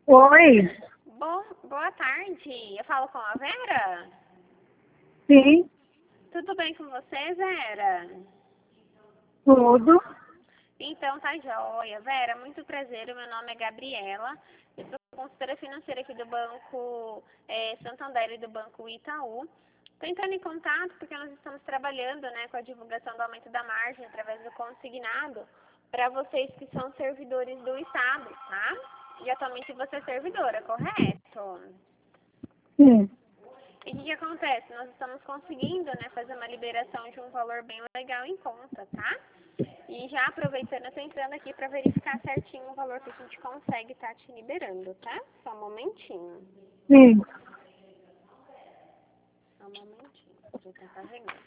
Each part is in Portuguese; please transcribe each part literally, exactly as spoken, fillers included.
Oi, Bo boa tarde. Eu falo com a Vera? sim, Tudo bem com você, Vera? tudo. Então tá joia. Vera, muito prazer. O meu nome é Gabriela. Eu sou consultora financeira aqui do Banco é, Santander e do Banco Itaú. Estou entrando em contato porque nós estamos trabalhando, né, com a divulgação do aumento da margem através do consignado para vocês que são servidores do Estado, tá? E atualmente você é servidora, correto? Sim, E o que, que acontece? Nós estamos conseguindo, né, fazer uma liberação de um valor bem legal em conta, tá? E já aproveitando, eu tô entrando aqui para verificar certinho o valor que a gente consegue estar te liberando, tá? Só um momentinho. sim. Só um momentinho. Já tá carregando.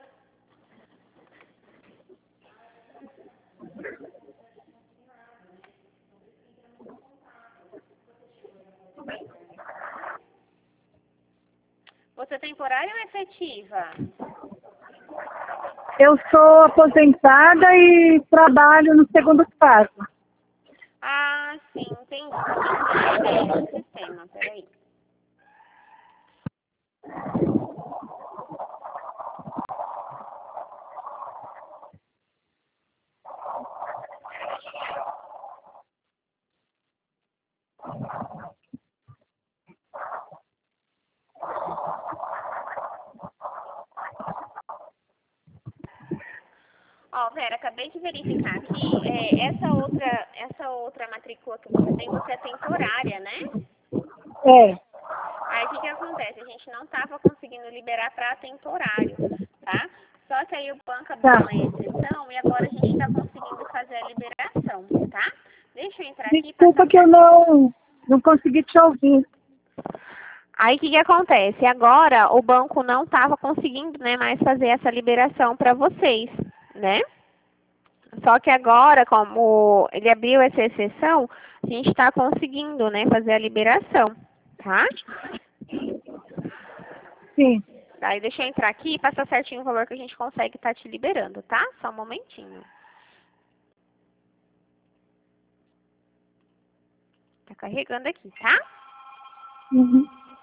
Você é temporária ou efetiva? Eu sou aposentada e trabalho no segundo caso. Ah, sim, entendi. Só que eu no sistema, peraí. Ó, Vera, acabei de verificar aqui, é, essa outra, essa outra matrícula que você tem, você é temporária, né? É, Aí o que, que acontece? A gente não estava conseguindo liberar para temporário, tá? Só que aí o banco abriu tá. uma exceção e agora a gente está conseguindo fazer a liberação, tá? Deixa eu entrar aqui e Desculpa passar que eu certinho. não, não consegui te ouvir. Aí o que, que acontece? Agora o banco não estava conseguindo, né, mais fazer essa liberação para vocês, né? Só que agora, como ele abriu essa exceção, a gente está conseguindo, né, fazer a liberação, tá? Sim, Aí deixa eu entrar aqui e passar certinho o valor que a gente consegue estar te liberando, tá? Só um momentinho. Tá carregando aqui, tá? uhum.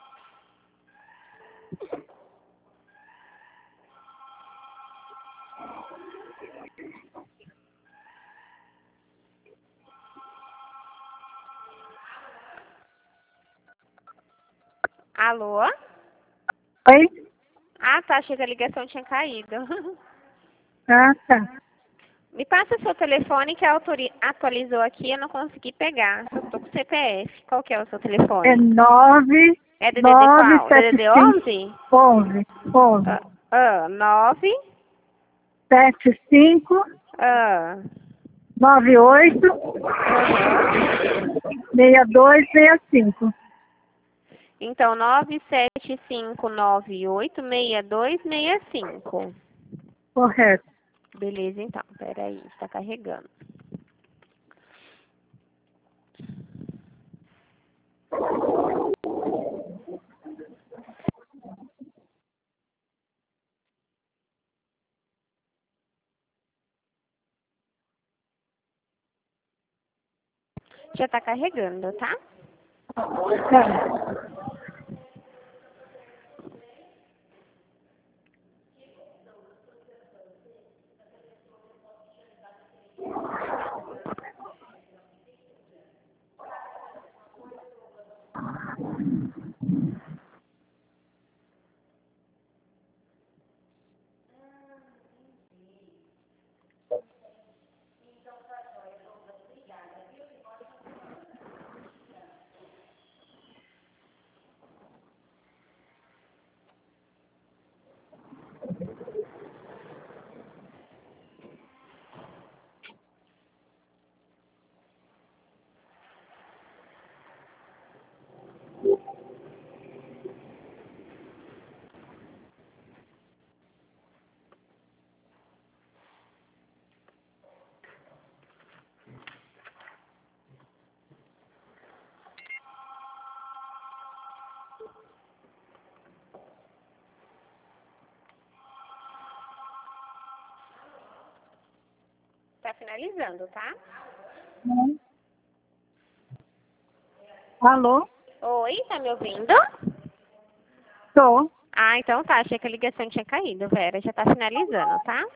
Alô? Oi? Ah, tá. Achei que a ligação tinha caído. Ah, tá. Me passa seu telefone que autori- atualizou aqui, eu não consegui pegar. Eu tô com C P F. Qual que é o seu É telefone? nove, É D D D nove, qual? sete, D D D cinco, onze? onze, onze, Ah, ah, nove. sete, cinco, Ah, nove, oito, aham. seis dois, seis cinco. Então, nove sete cinco nove oito seis dois seis cinco. Correto. Beleza, então. Peraí, está carregando. Já está carregando, tá? Tá. Tá finalizando, tá? Hum. Alô? Oi, tá me ouvindo? Tô. Ah, então tá. Achei que a ligação tinha caído, Vera. Já tá finalizando, tá?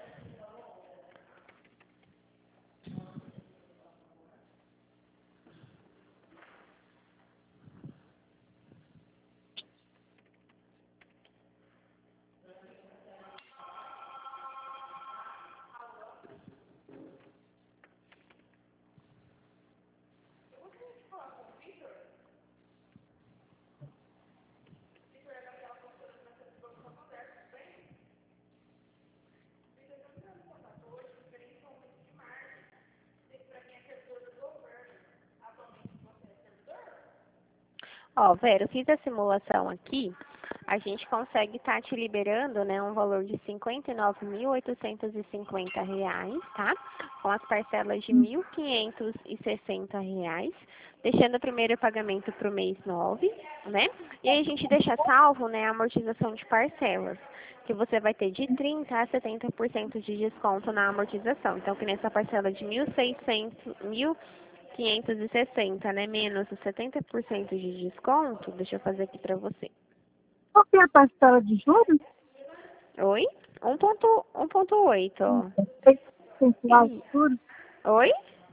Ó, Vera, eu fiz a simulação aqui. A gente consegue estar te liberando, né, um valor de cinquenta e nove mil oitocentos e cinquenta reais, tá? Com as parcelas de mil quinhentos e sessenta reais, deixando o primeiro pagamento para o mês nove, né? E aí a gente deixa salvo, né, a amortização de parcelas, que você vai ter de trinta a setenta por cento de desconto na amortização. Então, que nessa parcela de mil e seiscentos, mil quinhentos e sessenta, né, menos os setenta por cento de desconto, deixa eu fazer aqui para você. Qual que é a parcela de juros? Oi? um ponto oito. Percentual de juros? Oi?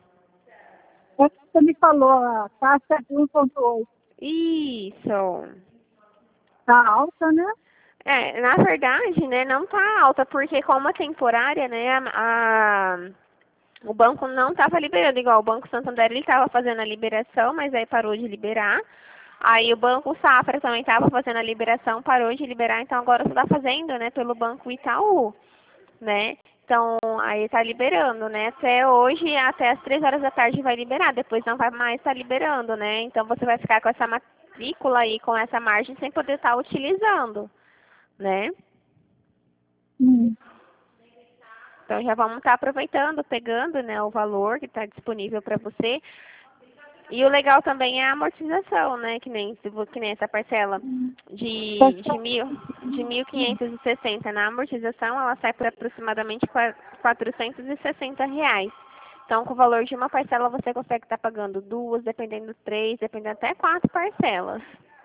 É que você me falou, a taxa é de um vírgula oito. Isso. Tá alta, né? É, na verdade, né, não tá alta, porque como é temporária, né, a, a- o banco não estava liberando, igual o Banco Santander, ele estava fazendo a liberação, mas aí parou de liberar. Aí o Banco Safra também estava fazendo a liberação, parou de liberar, então agora você está fazendo, né, pelo Banco Itaú, né? Então, aí está liberando, né? Até hoje, até as três horas da tarde vai liberar, depois não vai mais estar liberando, né? Então você vai ficar com essa matrícula aí, com essa margem, sem poder estar utilizando, né? Hum. Então já vamos estar aproveitando, pegando, né, o valor que está disponível para você. E o legal também é a amortização, né? Que nem, se vo- que nem essa parcela de, de, mil, de mil quinhentos e sessenta na amortização, ela sai por aproximadamente qua- quatrocentos e sessenta reais. Então, com o valor de uma parcela, você consegue estar pagando duas, dependendo três, dependendo até quatro parcelas.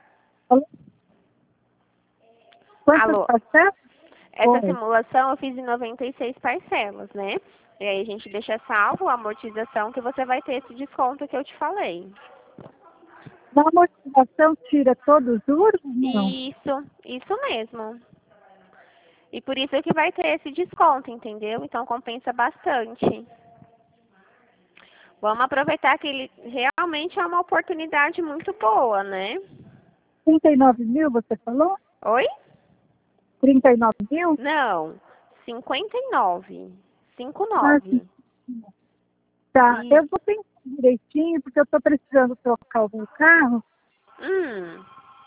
Quantas Alô? parcelas? Essa Oi. simulação eu fiz em noventa e seis parcelas, né? E aí a gente deixa salvo a amortização que você vai ter esse desconto que eu te falei. Na amortização tira todos os juros? Não. Isso, isso mesmo. E por isso é que vai ter esse desconto, entendeu? Então compensa bastante. Vamos aproveitar que ele realmente é uma oportunidade muito boa, né? trinta e nove mil, você falou? Oi? trinta e nove mil? Não, cinquenta e nove. Ah, sim. cinquenta e nove. Tá, E, eu vou pensar direitinho, porque eu estou precisando trocar o meu carro. hum.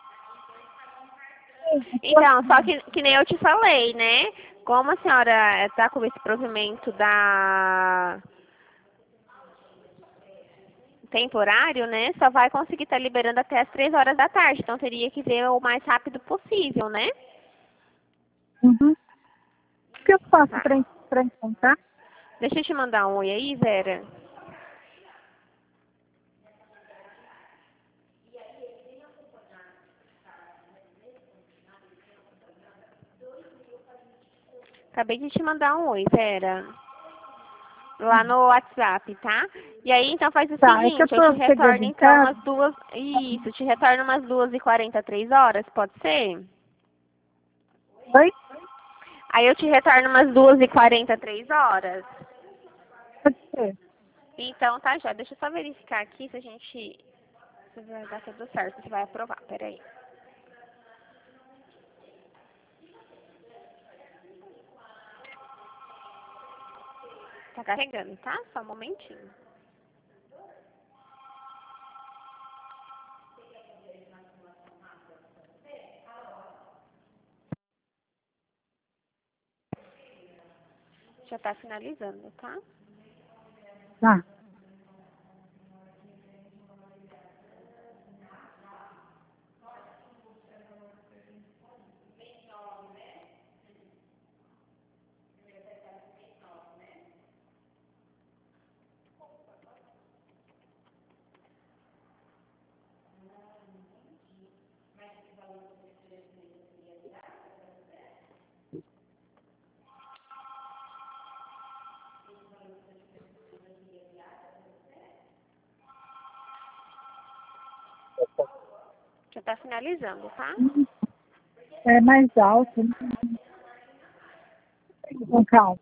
Então, só que, que nem eu te falei, né? Como a senhora está com esse provimento da temporário, né? Só vai conseguir estar liberando até as três horas da tarde. Então teria que ver o mais rápido possível, né? Uhum. O que eu faço Tá. para encontrar? Deixa eu te mandar um oi aí, Vera. Acabei de te mandar um oi, Vera. Lá no WhatsApp, tá? E aí, então faz o Tá, é que eu seguinte, eu te estou chegando retorno em então casa. umas duas. Isso, te retorno umas duas e quarenta, três horas, pode ser? Oi? Aí eu te retorno umas duas e quarenta, três horas. Pode ser. Então tá, já. Deixa eu só verificar aqui se a gente. Se vai dar tudo certo, se vai aprovar. Peraí. Tá carregando, tá? Só um momentinho. Já tá finalizando, tá? Tá. tá finalizando, tá? É mais alto. Com calma.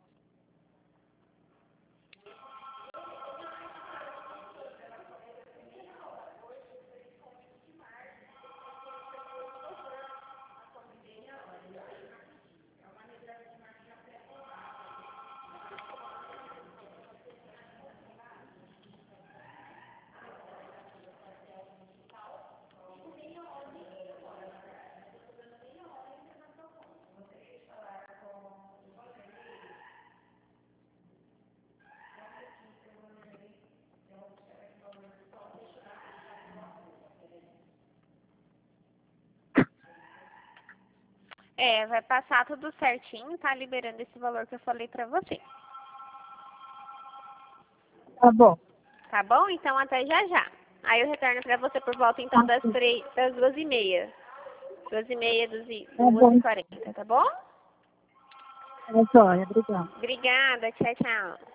É, vai passar tudo certinho, tá? Liberando esse valor que eu falei pra você. Tá bom. Tá bom? Então até já já. Aí eu retorno pra você por volta então das, três, das duas e meia. Duas e meia, duas e, Tá duas bom. e quarenta, tá bom? É jóia, obrigada. Obrigada, tchau, tchau.